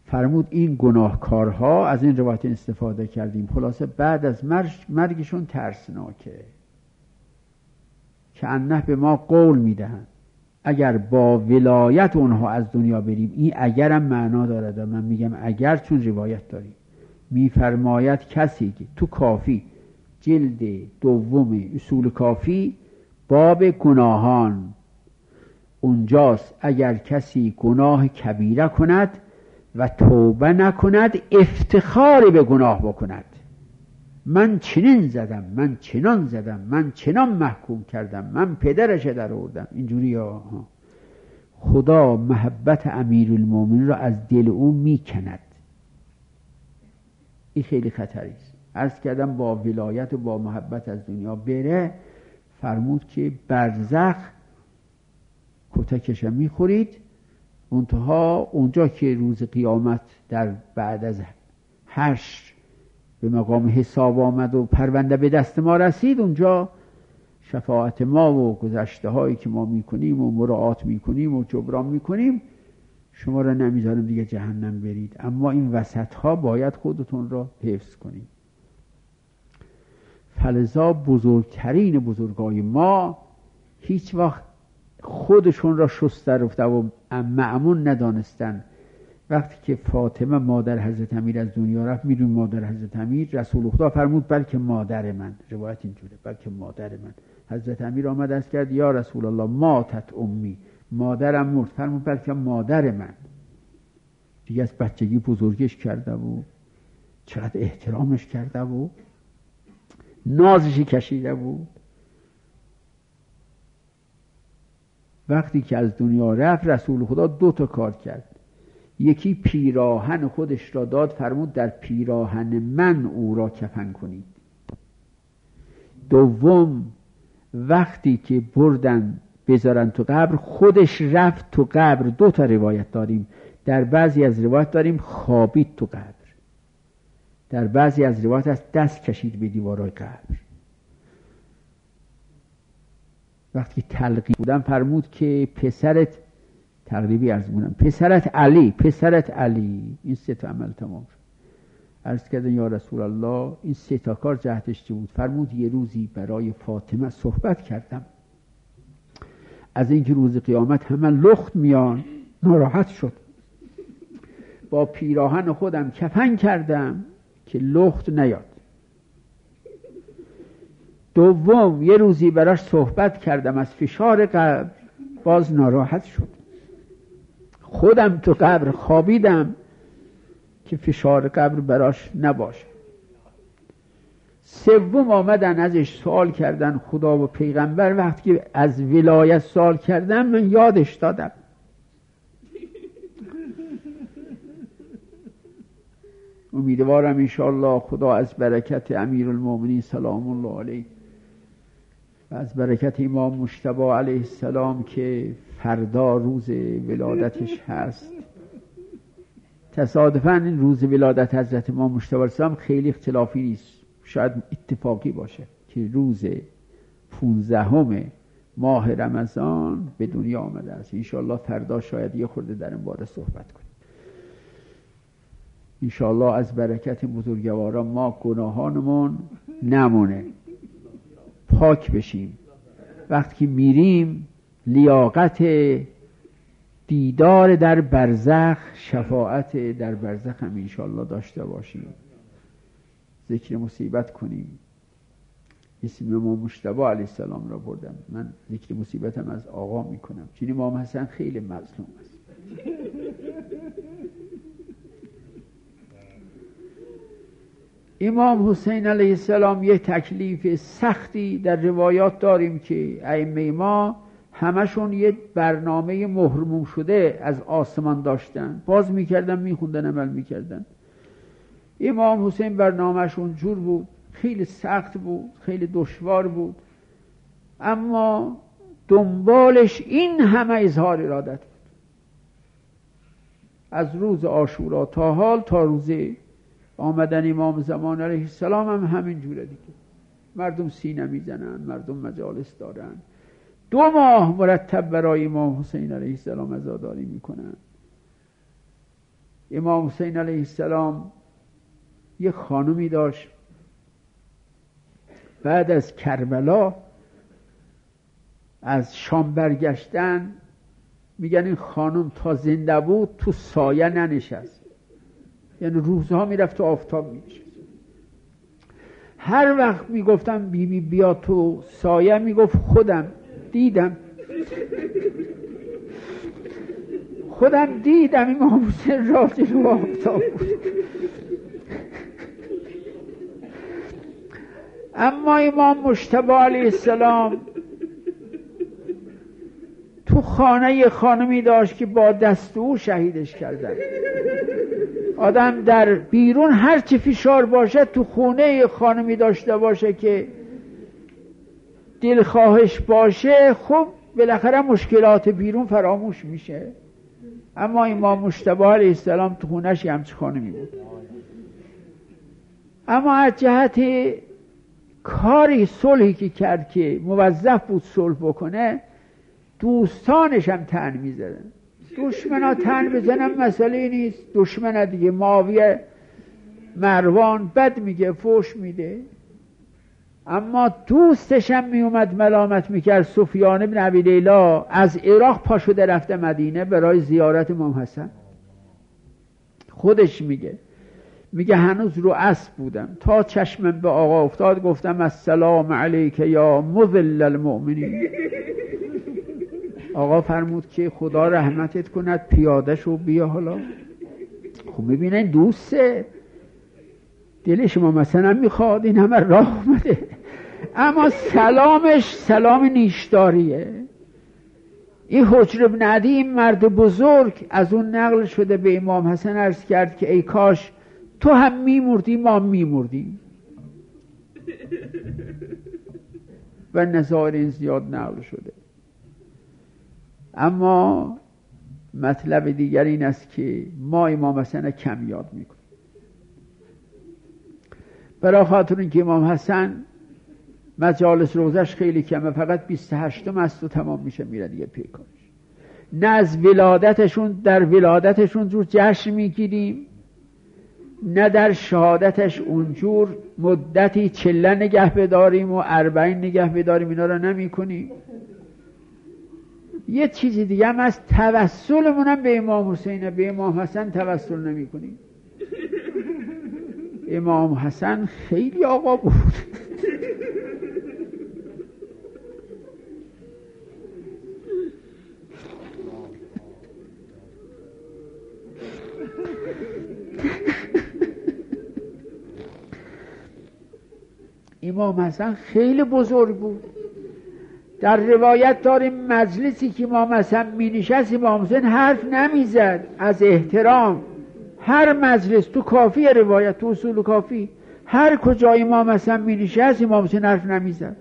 فرمود این گناهکارها، از این روایت استفاده کردیم، خلاصه بعد از مرگشون ترسناکه که انه به ما قول میدهند اگر با ولایت اونها از دنیا بریم. این اگرم معنا دارد، من میگم اگر چون روایت داریم. میفرماید کسی که تو کافی جلد دوم اصول کافی باب گناهان اونجاست، اگر کسی گناه کبیره کند و توبه نکند افتخار به گناه بکند، من چنین زدم، من چنان زدم، من چنان محکوم کردم، من پدرش در آوردم، اینجوری ها. خدا محبت امیرالمومنین را از دل او میکند. این خیلی خطری است. عرض کردم با ولایت و با محبت از دنیا بره، فرمود که برزخ کتکش میخورید، منتها اونجا که روز قیامت در بعد از حشر به مقام حساب آمد و پرونده به دست ما رسید، اونجا شفاعت ما و گذشته هایی که ما میکنیم و مراعات میکنیم و جبران میکنیم، شما را نمیذارم دیگه جهنم برید، اما این وسط ها باید خودتون را حفظ کنید. فلذا بزرگترین بزرگای ما هیچ وقت خودشون را شسته رفته و مأمون ندانستن. وقتی که فاطمه مادر حضرت امیر از دنیا رفت، میدون مادر حضرت امیر، رسول خدا فرمود بلکه مادر من، روایت اینجوره، بلکه مادر من. حضرت امیر آمد عرض کرد یا رسول الله ماتت امی، مادرم مرد. فرمود بلکه مادر من. دیگه از بچگی بزرگش کرده و چقدر احترامش کرده و نازشی کشیده بود. وقتی که از دنیا رفت، رسول خدا 2 تا کار کرد. یکی پیراهن خودش را داد، فرمود در پیراهن من او را کفن کنید. دوم وقتی که بردن بذارن تو قبر، خودش رفت تو قبر. 2 تا روایت داریم، در بعضی از روایت داریم خوابید تو قبر، در بعضی از روایت از دست کشید به دیوارای قبر. وقتی تلقی بودن فرمود که پسرت، تقریبی عرض بودم، پسرت علی. این 3 تا عمل تمام شد. عرض کردن یا رسول الله این 3 تا کار جهتش چه بود؟ فرمود یه روزی برای فاطمه صحبت کردم از اینکه روز قیامت همه لخت میان، ناراحت شد، با پیراهن خودم کفن کردم که لخت نیاد. دوم یه روزی براش صحبت کردم از فشار قبر، باز ناراحت شد. خودم تو قبر خوابیدم که فشار قبر براش نباشه. سوم آمدن ازش سوال کردن خدا و پیغمبر، وقتی که از ولایت سوال کردم من یادش دادم. امیدوارم انشاءالله خدا از برکت امیرالمومنین سلام الله علیه و از برکت امام مجتبی علیه السلام که فردا روز ولادتش هست. تصادفاً این روز ولادت حضرت امام مجتبی علیه السلام خیلی اختلافی نیست، شاید اتفاقی باشه که روز 15 ماه رمضان به دنیا آمده است. انشاءالله فردا شاید یه خورده در این باره صحبت کنیم. انشاءالله از برکت بزرگواران ما گناهانمون نمونه، پاک بشیم. وقتی میریم لیاقت دیدار در برزخ، شفاعت در برزخ هم انشاءالله داشته باشیم. ذکر مصیبت کنیم. اسم امام مجتبی علیه السلام را بردم، من ذکر مصیبتم از آقا میکنم، چون امام حسن خیلی مظلوم است. امام حسین علیه السلام یه تکلیف سختی در روایات داریم که ائمه ما همشون یه برنامه مهرموم شده از آسمان داشتن، باز میکردن، میخوندن، عمل میکردن. امام حسین برنامهشون جور بود، خیلی سخت بود، خیلی دشوار بود، اما دنبالش این همه اظهار ارادت بود. از روز عاشورا تا حال، تا روز آمدن امام زمان علیه السلام هم همین جوره دیگه. مردم سینه میزنن، مردم مجالس دارن، 2 ماه مرتب برای امام حسین علیه السلام عزاداری میکنن. امام حسین علیه السلام یه خانومی داشت، بعد از کربلا از شام برگشتن، میگن این خانم تا زنده بود تو سایه ننشست، یعنی روزها میرفت تو آفتاب میشست. هر وقت میگفتم بیبی بیا تو سایه، میگفت خودم دیدم امام حسین راه جلو آفتاب بود. اما امام مجتبی علیه السلام تو خانه یه خانمی داشت که با دست او شهیدش کردن. آدم در بیرون هر چی فشار باشه، تو خونه یه خانمی داشته باشه که دلخواهش باشه، خب بالاخره مشکلات بیرون فراموش میشه. اما امام مجتبی علیه السلام تو خونهش همچه خانمی بود. اما از جهت کاری صلحی که کرد که موظف بود صلح بکنه، دوستانش هم طعن می‌زدن. دشمنا طعن بزنن مسئله نیست، دشمن دیگه معاویه مروان بد میگه، فوش میده. اما دوستش هم میومد ملامت میکرد. سفیان بن ابی لیلا از عراق پا شده رفته مدینه برای زیارت امام حسن. خودش میگه هنوز رو اسب بودم تا چشمم به آقا افتاد، گفتم السلام علیک یا مذل المؤمنین. آقا فرمود که خدا رحمتت کند، پیاده شو بیا. حالا خب میبینین دوسته، دلش ما مثلا میخواد این همه راه اومده، اما سلامش سلام نیشداریه. این حجر بن عدی مرد بزرگ از اون نقل شده به امام حسن عرض کرد که ای کاش تو هم میمردی ما میمردیم. و نظایر این زیاد نقل شده. اما مطلب دیگر این است که ما امام حسن کم یاد میکنیم. برای خاطر اینکه امام حسن مجالس روزش خیلی کمه، فقط 28 از تو تمام میشه میره دیگه پیکارش. نه از ولادتشون، در ولادتشون جور جشن میگیریم، نه در شهادتش اونجور مدتی چله نگه بداریم و 40 نگه بداریم، اینا رو نمی کنیم. یه چیزی دیگه هم از توسلمون هم به امام حسین، به امام حسن توسل نمی کنیم. امام حسن خیلی آقا بود. امام حسن خیلی بزرگ بود. در روایت داریم مجلسی که امام حسن می نشست، امام حسین حرف نمی زد از احترام. هر مجلس تو کافی روایت، تو اصول کافی، هر کجا امام حسن می نشست امام حسین حرف نمی زد،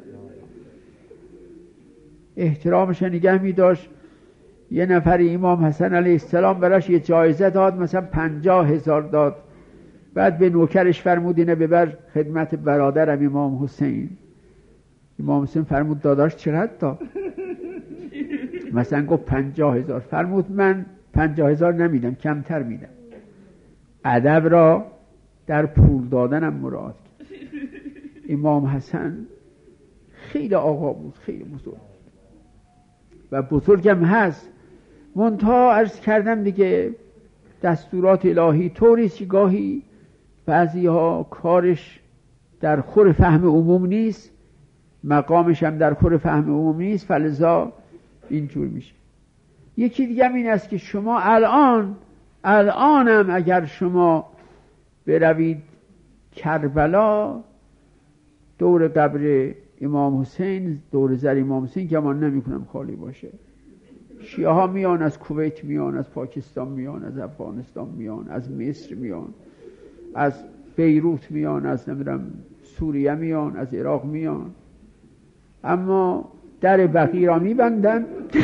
احترامش نگه می داشت. یه نفر امام حسن علیه السلام براش یه جایزه داد، مثلا 50,000 داد. بعد به نوکرش فرمود اینه ببر خدمت برادرم امام حسین. امام حسین فرمود داداش چقدر داد؟ مثلا گفت 50,000. فرمود من 50,000 نمیدم، کمتر میدم. ادب را در پول دادنم مراعات کرد. امام حسن خیلی آقا بود، خیلی بزرگ و بزرگم هست. منتها عرض کردم دیگه دستورات الهی طوریست که گاهی بعضی ها کارش در خور فهم عموم نیست، مقامش هم در خور فهم عموم نیست، فلذا اینجور میشه. یکی دیگه هم این است که شما الانم اگر شما بروید کربلا، دور قبر امام حسین، دور زر امام حسین که من نمی کنم خالی باشه. شیعه ها میان، از کویت میان، از پاکستان میان، از افغانستان میان، از مصر میان، از بیروت میان، از نمیدونم سوریه میان، از عراق میان، اما در بقیع را میبندن.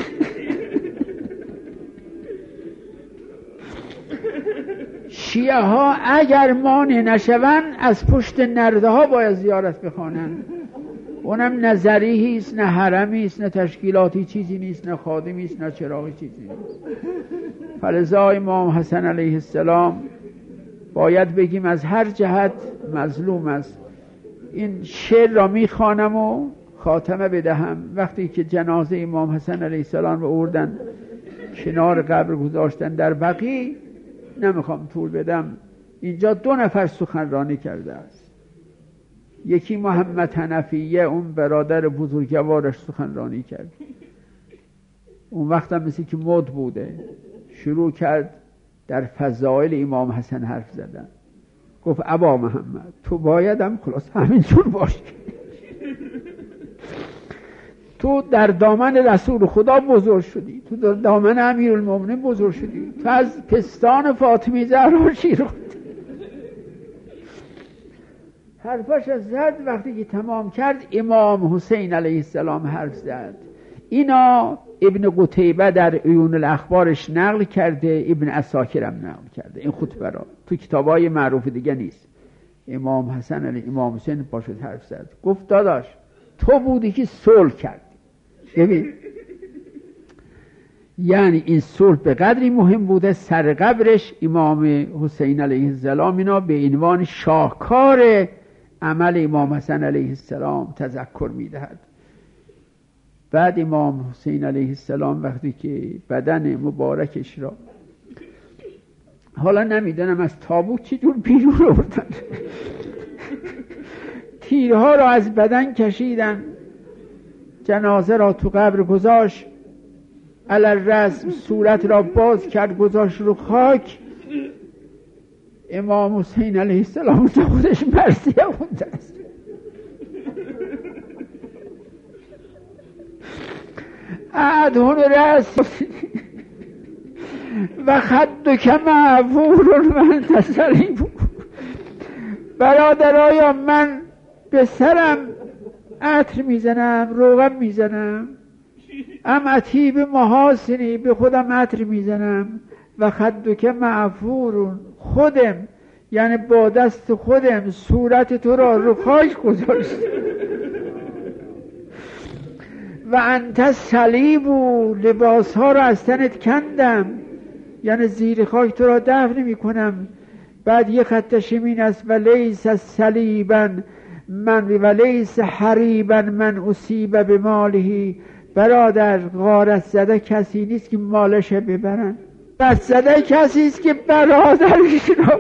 شیعه ها اگر مانع نشون از پشت نرده ها باید زیارت بخوانن. اونم نظری است، نه حرمی است، نه تشکیلاتی چیزی نیست، نه خادمی است، نه چراغی چیزی نیست. فلذا امام حسن علیه السلام باید بگیم از هر جهت مظلوم است. این شعر را میخوانم و خاتمه بدهم. وقتی که جنازه امام حسن علیه السلام رو آوردن کنار قبر گذاشتن در بقیع، نمیخوام طول بدم، اینجا 2 نفر سخنرانی کرده است. یکی محمد حنفیه، اون برادر بزرگوارش سخنرانی کرد. اون وقت هم مثل که مد بوده، شروع کرد در فضائل امام حسن حرف زدن. گفت ابا محمد تو باید هم خلاص همینجور باشی. تو در دامن رسول خدا بزرگ شدی، تو در دامن امیرالمومنین بزرگ شدی، تو از پستان فاطمه زهرا شیر خوردی. حرفش از زد. وقتی که تمام کرد امام حسین علیه السلام حرف زد. اینا ابن قتیبه در عیون الاخبارش نقل کرده، ابن عساکرم نقل کرده. این خطبه را تو کتابای معروف دیگه نیست. امام حسن علیه امام حسین باشد حرف زد. گفت داداش تو بودی که صلح کردی. ببین یعنی این صلح به قدری مهم بوده، سر قبرش امام حسین علیه السلام اینا به عنوان شاهکار عمل امام حسن علیه السلام تذکر میدهد. بعد امام حسین علیه السلام وقتی که بدن مبارکش را، حالا نمیدونم از تابوت چجور بیرون آوردن، تیرها را از بدن کشیدن، جنازه را تو قبر گذاشت، علی رسم صورت را باز کرد گذاشت رو خاک. امام حسین علیه السلام تو خودش مرثیه خونده است. اعدهن رأس و خدک معفور من تسلیب. برادرایا من به سرم عطر میزنم، روغن میزنم، عطیب محاسنی به خودم عطر میزنم، و خدک معفور خودم یعنی با دست خودم صورت تو را رو خاک گذاشت. و انت صلیب و لباس ها را از تنت کندم، یعنی زیر خاک تو را دفن می کنم. بعد یه خط شمین است و لیس صلیبا من و لیس حریبا من اصیب به ماله. برادر غارت زده کسی نیست که مالش ببرن، غارت زده کسی است که برادرش را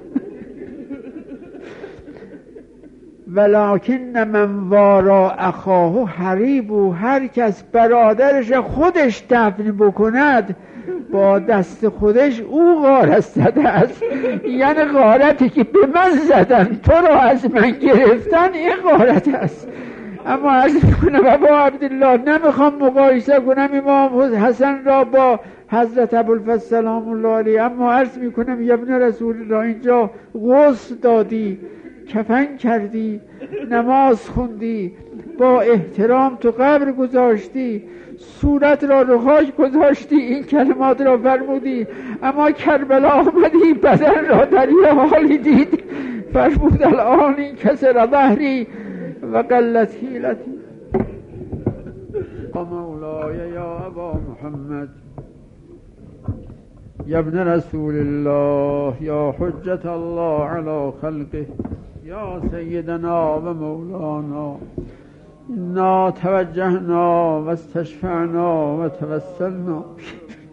ولکن من وارا اخاه حریب. و هر کس برادرش خودش دفن بکند با دست خودش او غارت زده است. یعنی غارتی که به من زدن، تو را از من گرفتن، این غارت است. اما عرض میکنم ابا عبدالله، نمیخوام مقایسه کنم امام حسن را با حضرت ابوالفضل سلام الله علیه، اما عرض میکنم یا ابن رسول الله اینجا غسل دادی، کفن کردی، نماز خوندی، با احترام تو قبر گذاشتی، صورت را رو خاک گذاشتی، این کلمات را فرمودی. اما کربلا آمدی بدن را در یه حالی دید، فرمود الان این کسر ظهری و قلت حیلتی. مولای یا ابا محمد یا ابن رسول الله یا حجت الله علی خلقه یا سیدنا و مولانا، انا توجهنا و استشفعنا و توسلنا